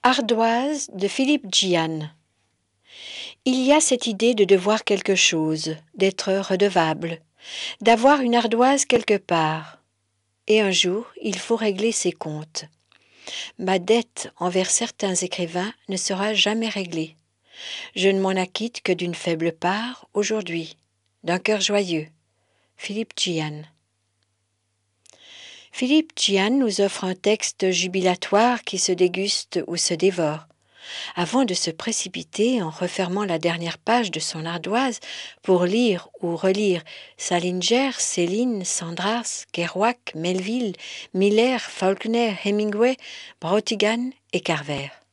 Ardoise de Philippe Gian. Il y a cette idée de devoir quelque chose, d'être redevable, d'avoir une ardoise quelque part. Et un jour, il faut régler ses comptes. Ma dette envers certains écrivains ne sera jamais réglée. Je ne m'en acquitte que d'une faible part aujourd'hui, d'un cœur joyeux. Philippe Gian. Philippe Gian nous offre un texte jubilatoire qui se déguste ou se dévore. Avant de se précipiter en refermant la dernière page de son ardoise pour lire ou relire Salinger, Céline, Sandras, Kerouac, Melville, Miller, Faulkner, Hemingway, Brautigan et Carver.